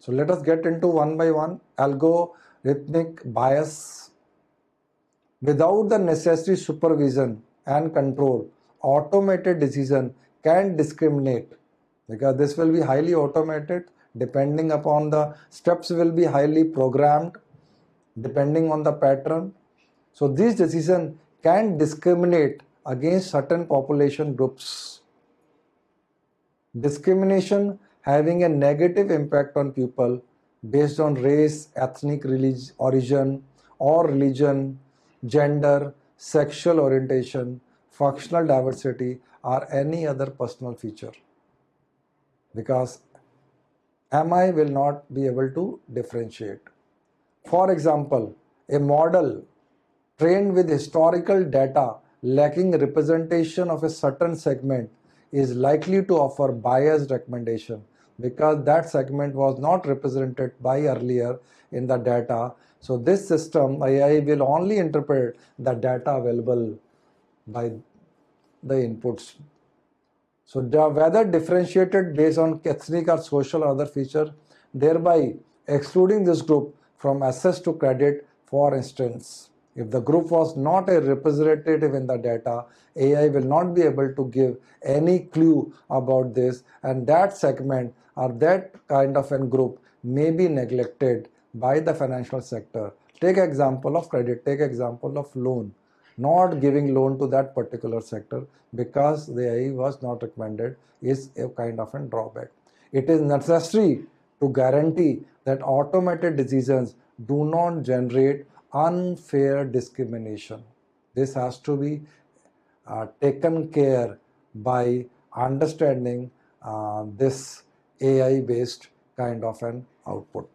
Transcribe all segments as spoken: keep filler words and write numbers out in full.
So let us get into one by one. Algorithmic bias. Without the necessary supervision and control, automated decision can discriminate, because this will be highly automated, depending upon the steps will be highly programmed depending on the pattern. So this decision can discriminate against certain population groups. Discrimination having a negative impact on people based on race, ethnic relig- origin or religion, gender, sexual orientation, functional diversity, or any other personal feature. Because M I will not be able to differentiate. For example, a model trained with historical data lacking representation of a certain segment is likely to offer biased recommendation, because that segment was not represented by earlier in the data. So this system, A I, will only interpret the data available by the inputs. So whether differentiated based on ethnic or social or other feature, thereby excluding this group from access to credit. For instance, if the group was not a representative in the data, A I will not be able to give any clue about this, and that segment or that kind of a group may be neglected by the financial sector. Take example of credit, take example of loan. Not giving loan to that particular sector because the A I was not recommended is a kind of a drawback. It is necessary to guarantee that automated decisions do not generate unfair discrimination. This has to be uh, taken care by understanding uh, this A I-based kind of an output.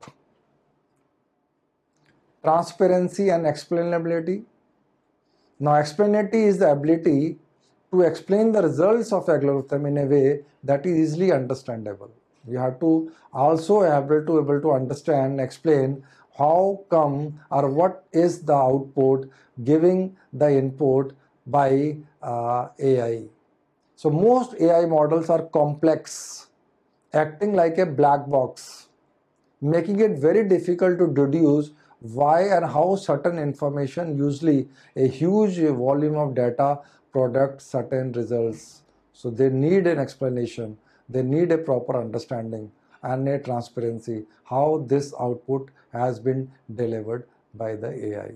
Transparency and explainability. Now, explainability is the ability to explain the results of algorithm in a way that is easily understandable. You have to also able to able to understand, explain how come or what is the output giving the input by uh, A I. So most A I models are complex, acting like a black box, making it very difficult to deduce why and how certain information, usually a huge volume of data, product certain results. So they need an explanation, they need a proper understanding and a transparency how this output has been delivered by the A I.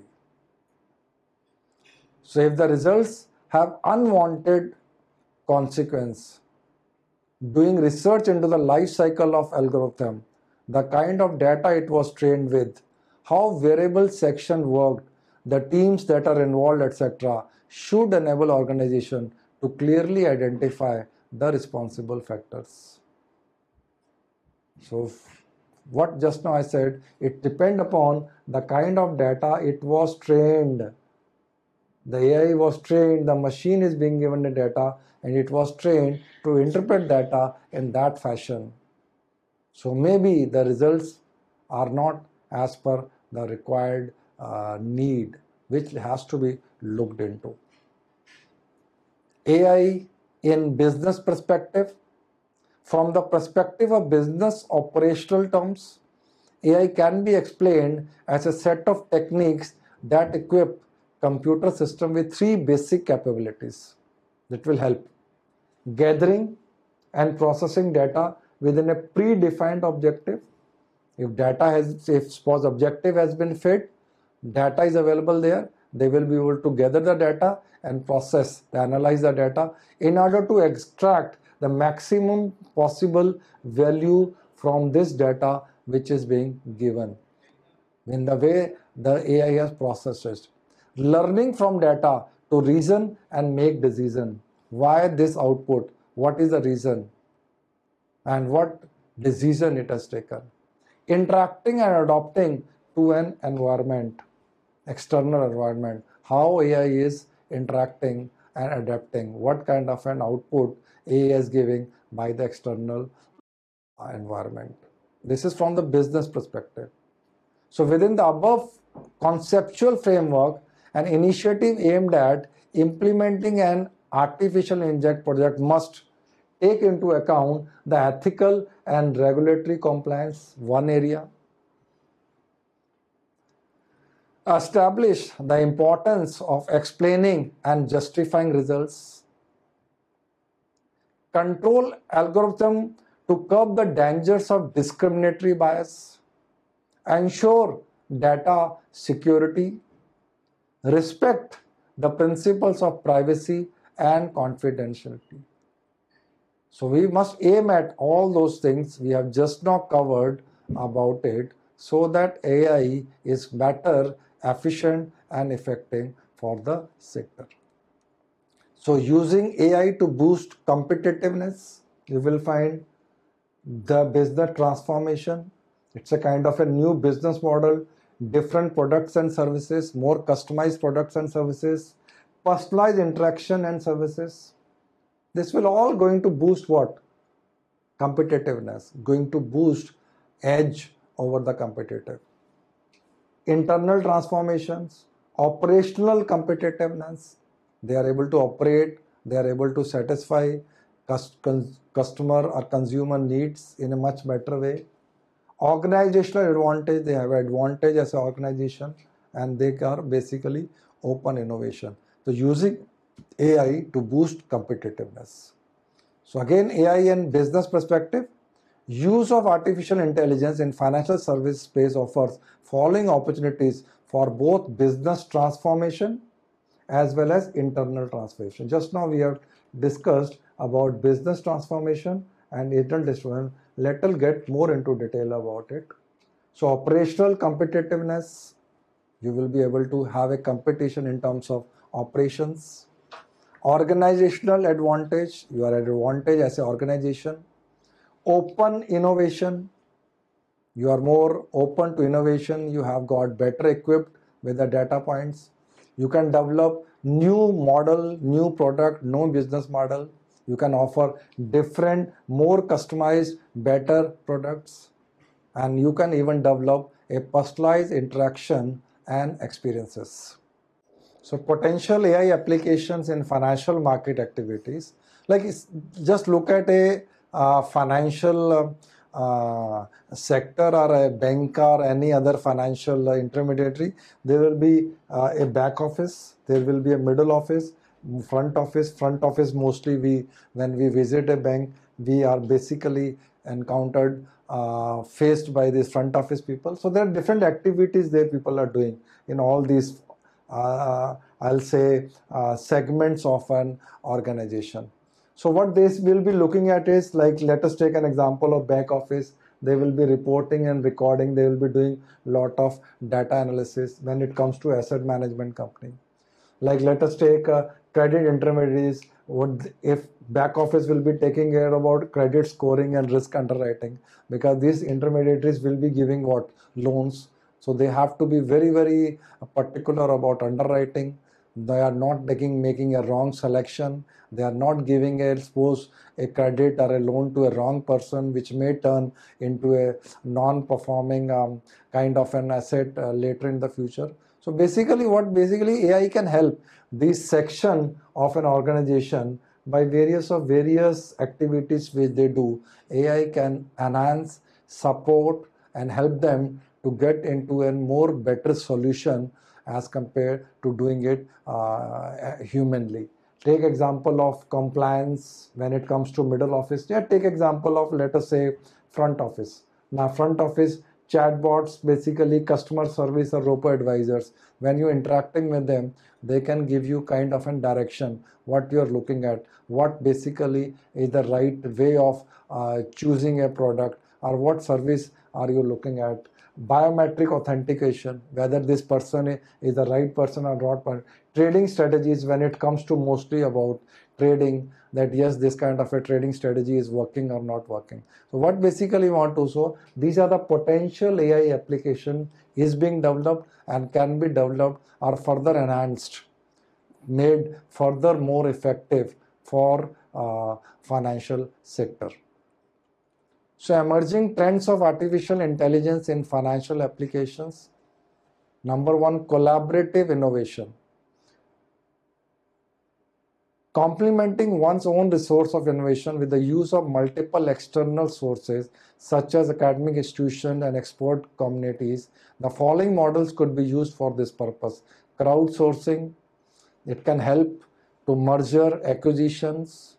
So if the results have unwanted consequence, doing research into the life cycle of algorithm, the kind of data it was trained with, how variable section worked, the teams that are involved, et cetera, should enable organization to clearly identify the responsible factors. So what just now I said, it depends upon the kind of data it was trained. The A I was trained, the machine is being given the data, and it was trained to interpret data in that fashion. So maybe the results are not as per the required uh, need, which has to be looked into. A I in business perspective. From the perspective of business operational terms, A I can be explained as a set of techniques that equip computer system with three basic capabilities that will help. Gathering and processing data within a predefined objective. If data has, if suppose objective has been fed, data is available there, they will be able to gather the data and process, analyze the data in order to extract the maximum possible value from this data which is being given in the way the A I has processed it. Learning from data to reason and make decision. Why this output? What is the reason? And what decision it has taken. Interacting and adapting to an environment, external environment. How A I is interacting and adapting. What kind of an output A I is giving by the external environment. This is from the business perspective. So within the above conceptual framework, an initiative aimed at implementing an artificial intelligence project must take into account the ethical and regulatory compliance, one area. Establish the importance of explaining and justifying results. Control algorithm to curb the dangers of discriminatory bias. Ensure data security. Respect the principles of privacy and confidentiality. So we must aim at all those things we have just now covered about it, so that A I is better, efficient and effective for the sector. So using A I to boost competitiveness, you will find the business transformation. It's a kind of a new business model, different products and services, more customized products and services, personalized interaction and services. This will all going to boost what? Competitiveness, going to boost edge over the competitive. Internal transformations, operational competitiveness. They are able to operate, they are able to satisfy customer or consumer needs in a much better way. Organizational advantage, they have advantage as an organization, and they are basically open innovation. So using A I to boost competitiveness. So again, A I and business perspective, use of artificial intelligence in financial service space offers following opportunities for both business transformation as well as internal transformation. Just now we have discussed about business transformation and internal transformation. Let us get more into detail about it. So operational competitiveness, you will be able to have a competition in terms of operations. Organizational advantage, you are at advantage as an organization. Open innovation, you are more open to innovation, you have got better equipped with the data points. You can develop new model, new product, new business model. You can offer different, more customized, better products. And you can even develop a personalized interaction and experiences. So potential A I applications in financial market activities, like just look at a uh, financial uh, sector or a bank or any other financial uh, intermediary. There will be uh, a back office, there will be a middle office, front office. Front office, mostly we when we visit a bank, we are basically encountered uh, faced by these front office people. So there are different activities that people are doing in all these uh, I'll say uh, segments of an organization. So what they will be looking at is, like, let us take an example of back office. They will be reporting and recording. They will be doing a lot of data analysis when it comes to asset management company. Like let us take uh, credit intermediaries. What if back office will be taking care about credit scoring and risk underwriting, because these intermediaries will be giving what? Loans. So they have to be very, very particular about underwriting. They are not making, making a wrong selection. They are not giving a, suppose, a credit or a loan to a wrong person, which may turn into a non-performing um, kind of an asset uh, later in the future. So basically what basically A I can help this section of an organization by various of various activities which they do. A I can enhance, support and help them to get into a more better solution as compared to doing it uh, humanly. Take example of compliance when it comes to middle office. Yeah, take example of, let us say, front office. Now front office chatbots, basically customer service or robo advisors. When you're interacting with them, they can give you kind of a direction, what you're looking at, what basically is the right way of uh, choosing a product, or what service are you looking at. Biometric authentication, whether this person is the right person or not. Trading strategies, when it comes to mostly about trading, that yes, this kind of a trading strategy is working or not working. So what basically want to show, these are the potential A I application is being developed and can be developed or further enhanced, made further more effective for uh, financial sector. So emerging trends of artificial intelligence in financial applications. Number one, collaborative innovation. Complementing one's own resource of innovation with the use of multiple external sources such as academic institutions and expert communities, the following models could be used for this purpose. Crowdsourcing, it can help to merger acquisitions,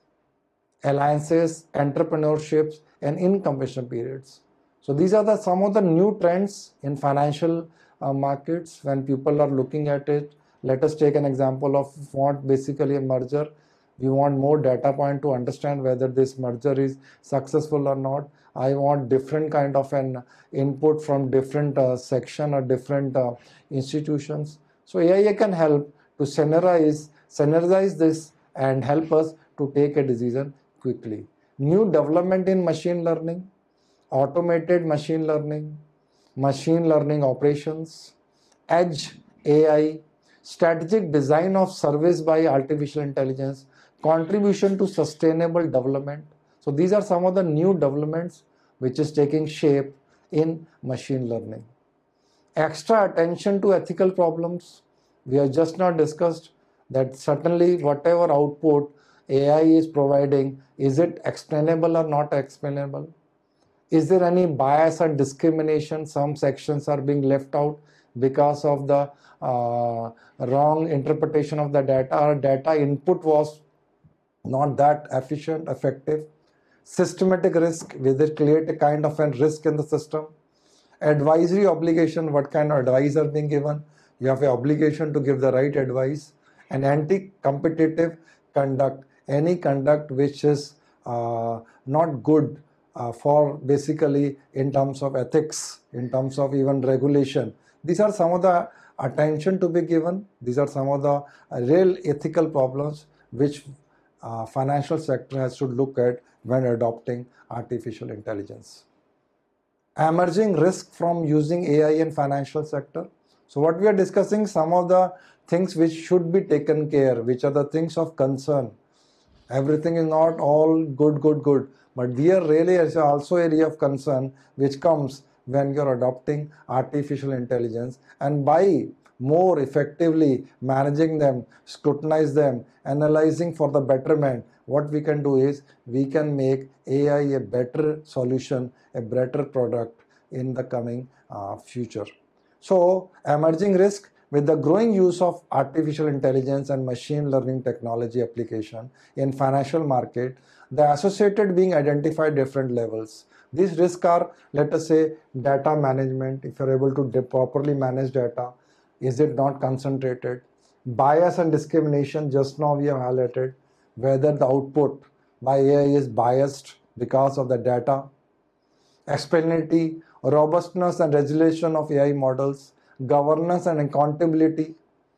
alliances, entrepreneurships, and incubation periods. So these are the some of the new trends in financial uh, markets when people are looking at it. Let us take an example of what basically a merger. We want more data point to understand whether this merger is successful or not. I want different kind of an input from different uh, section or different uh, institutions. So A I can help to synergize, synergize this and help us to take a decision quickly. New development in machine learning, automated machine learning, machine learning operations, edge A I, strategic design of service by artificial intelligence, contribution to sustainable development. So these are some of the new developments which is taking shape in machine learning. Extra attention to ethical problems. We have just now discussed that certainly whatever output A I is providing, is it explainable or not explainable? Is there any bias or discrimination? Some sections are being left out because of the uh, wrong interpretation of the data, or data input was not that efficient, effective. Systematic risk, will it create a kind of a risk in the system? Advisory obligation, what kind of advice are being given? You have an obligation to give the right advice. And anti-competitive conduct, any conduct which is uh, not good uh, for basically in terms of ethics, in terms of even regulation. These are some of the attention to be given. These are some of the uh, real ethical problems which uh, financial sector has to look at when adopting artificial intelligence. Emerging risk from using A I in financial sector. So what we are discussing, some of the things which should be taken care, which are the things of concern. Everything is not all good, good, good. But there really is also area of concern which comes when you're adopting artificial intelligence, and by more effectively managing them, scrutinize them, analyzing for the betterment, what we can do is we can make A I a better solution, a better product in the coming uh, future. So emerging risk, with the growing use of artificial intelligence and machine learning technology application in financial market, the associated being identified different levels. These risks are, let us say, data management. If you're able to properly manage data, is it not concentrated? Bias and discrimination, just now we have highlighted, whether the output by A I is biased because of the data. Explainability, robustness and resolution of A I models, governance and accountability.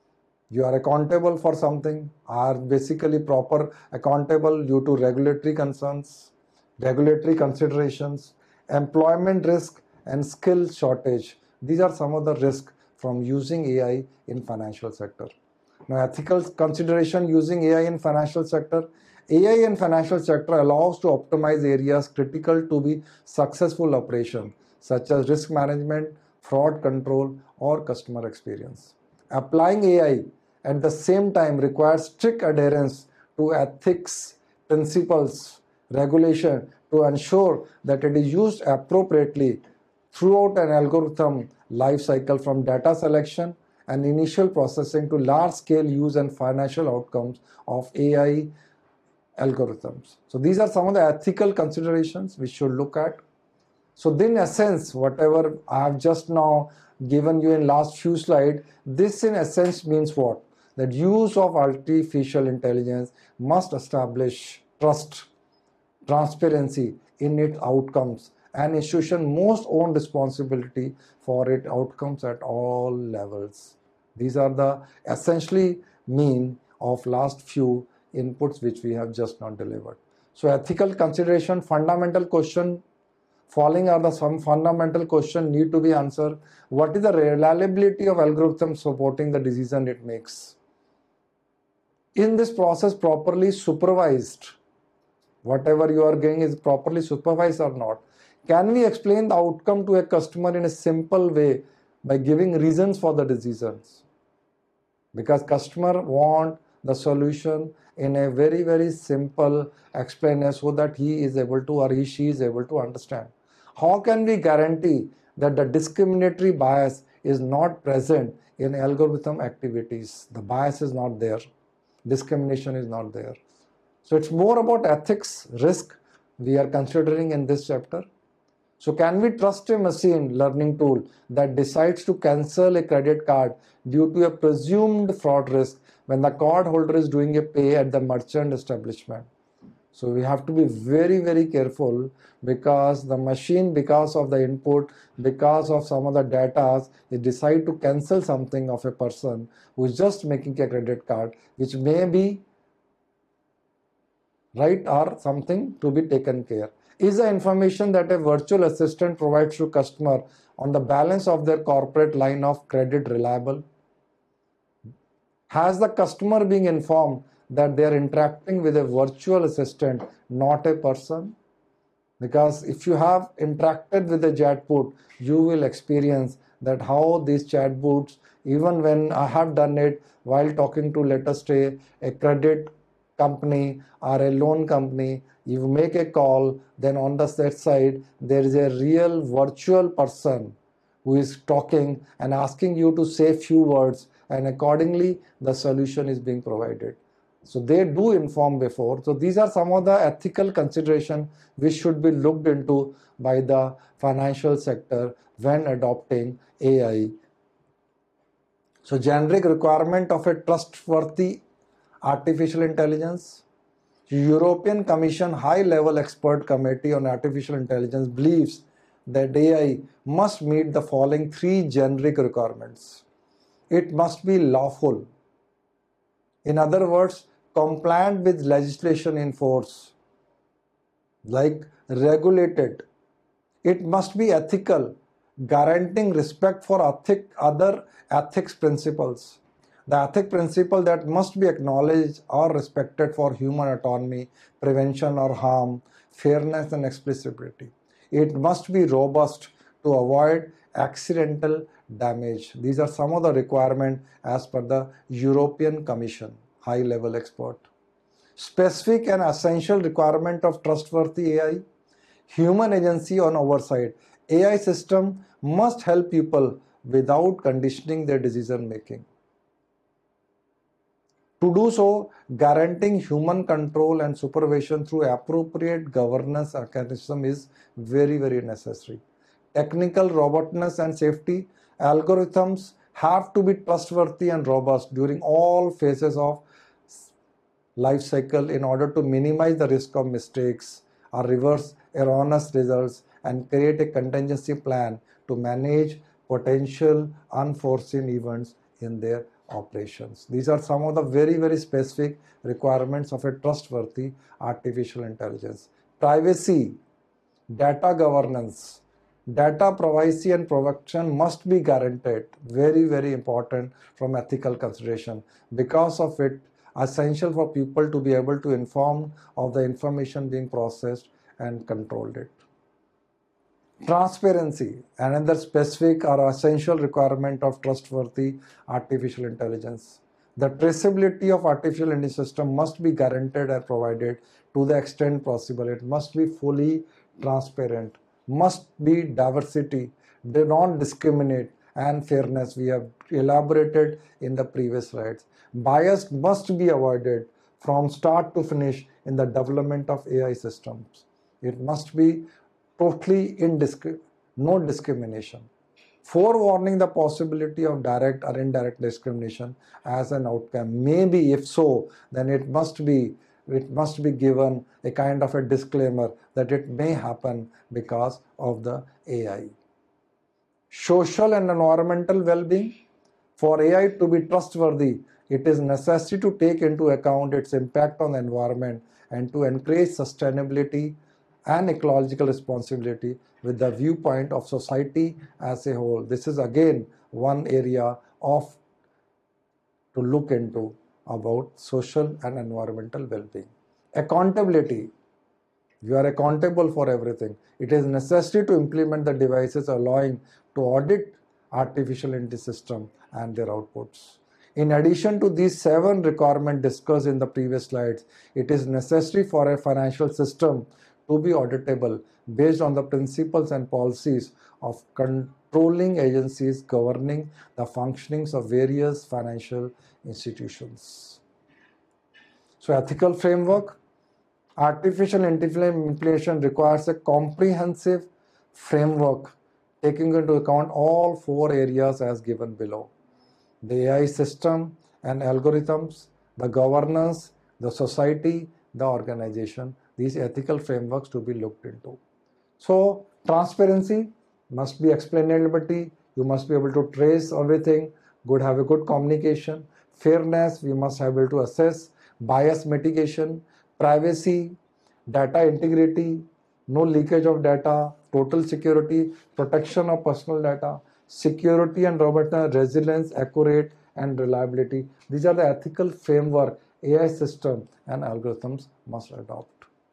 You are accountable for something, are basically proper accountable due to regulatory concerns, regulatory considerations, employment risk and skill shortage. These are some of the risks from using A I in financial sector. Now, ethical consideration using A I in financial sector. A I in financial sector allows to optimize areas critical to be successful operation, such as risk management, fraud control, or customer experience. Applying A I at the same time requires strict adherence to ethics, principles, regulation to ensure that it is used appropriately throughout an algorithm life cycle, from data selection and initial processing to large-scale use and financial outcomes of A I algorithms. So these are some of the ethical considerations we should look at. So in essence, whatever I have just now given you in last few slides, this in essence means what? That use of artificial intelligence must establish trust, transparency in its outcomes, and institution must own responsibility for its outcomes at all levels. These are the essentially mean of last few inputs which we have just now delivered. So ethical consideration, fundamental question, following are the some fundamental question need to be answered. What is the reliability of algorithm supporting the decision it makes? In this process properly supervised, whatever you are getting is properly supervised or not? Can we explain the outcome to a customer in a simple way by giving reasons for the decisions? Because customer want the solution in a very, very simple explainer so that he is able to or he, she is able to understand. How can we guarantee that the discriminatory bias is not present in algorithm activities? The bias is not there. Discrimination is not there. So it's more about ethics, risk we are considering in this chapter. So can we trust a machine learning tool that decides to cancel a credit card due to a presumed fraud risk when the card holder is doing a pay at the merchant establishment? So we have to be very, very careful, because the machine, because of the input, because of some of the data, they decide to cancel something of a person who is just making a credit card, which may be right or something to be taken care. Is the information that a virtual assistant provides to customer on the balance of their corporate line of credit reliable? Has the customer being informed that they are interacting with a virtual assistant, not a person? Because if you have interacted with a chatbot, you will experience that how these chatbots, even when I have done it while talking to, let us say, a credit company or a loan company, you make a call, then on the set side, there is a real virtual person who is talking and asking you to say few words, and accordingly, the solution is being provided. So they do inform before. So these are some of the ethical considerations which should be looked into by the financial sector when adopting A I. So generic requirement of a trustworthy artificial intelligence. European Commission High-Level Expert Committee on Artificial Intelligence believes that A I must meet the following three generic requirements. It must be lawful. In other words, compliant with legislation in force, like regulated. It must be ethical, guaranteeing respect for ethic, other ethics principles. The ethic principle that must be acknowledged or respected for human autonomy, prevention or harm, fairness and explicitity. It must be robust to avoid accidental damage. These are some of the requirements as per the European Commission, high-level expert. Specific and essential requirement of trustworthy A I. Human agency on oversight. A I system must help people without conditioning their decision making. To do so, guaranteeing human control and supervision through appropriate governance mechanism is very, very necessary. Technical robustness and safety. Algorithms have to be trustworthy and robust during all phases of life cycle in order to minimize the risk of mistakes or reverse erroneous results and create a contingency plan to manage potential unforeseen events in their operations. These are some of the very, very specific requirements of a trustworthy artificial intelligence. Privacy, data governance, data privacy and protection must be guaranteed. Very, very important from ethical consideration. Because of it, essential for people to be able to inform of the information being processed and controlled it. Transparency, another specific or essential requirement of trustworthy artificial intelligence. The traceability of artificial intelligence system must be guaranteed and provided to the extent possible. It must be fully transparent, must be diversity, do not discriminate, and fairness. We have elaborated in the previous slides. Bias must be avoided from start to finish in the development of A I systems. It must be totally indiscri- no discrimination. Forewarning the possibility of direct or indirect discrimination as an outcome. Maybe if so, then it must be it must be given a kind of a disclaimer that it may happen because of the A I. Social and environmental well-being. For A I to be trustworthy, it is necessary to take into account its impact on the environment and to encourage sustainability and ecological responsibility with the viewpoint of society as a whole. This is again one area of to look into about social and environmental well-being. Accountability. You are accountable for everything. It is necessary to implement the devices allowing to audit artificial intelligence system and their outputs. In addition to these seven requirements discussed in the previous slides, it is necessary for a financial system to be auditable based on the principles and policies of controlling agencies governing the functionings of various financial institutions. So, ethical framework. Artificial intelligence requires a comprehensive framework taking into account all four areas as given below: the A I system and algorithms, the governance, the society, the organization. These ethical frameworks to be looked into. So, transparency must be explainability. You must be able to trace everything. Good, have a good communication. Fairness, we must have able to assess. Bias mitigation, privacy, data integrity, no leakage of data, total security, protection of personal data, security and robustness, resilience, accurate and reliability. These are the ethical framework A I system and algorithms must adopt.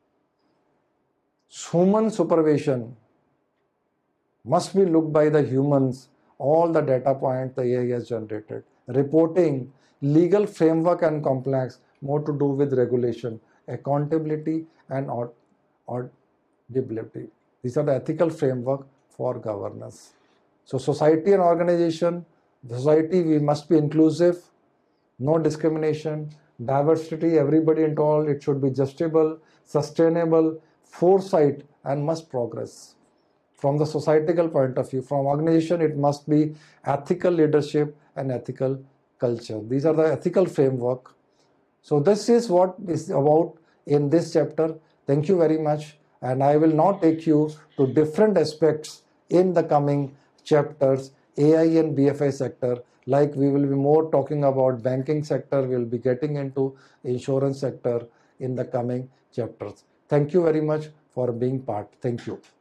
Human supervision must be looked by the humans, all the data points the A I has generated. Reporting, legal framework and compliance, more to do with regulation, accountability and auditability. These are the ethical framework for governance. So society and organization, society we must be inclusive, no discrimination, diversity, everybody and all, it should be justable, sustainable, foresight and must progress. From the societal point of view, from organization it must be ethical leadership and ethical culture. These are the ethical framework. So this is what is about in this chapter. Thank you very much, and I will now take you to different aspects in the coming chapters, A I and B F I sector. Like we will be more talking about banking sector, we will be getting into insurance sector in the coming chapters. Thank you very much for being part. Thank you.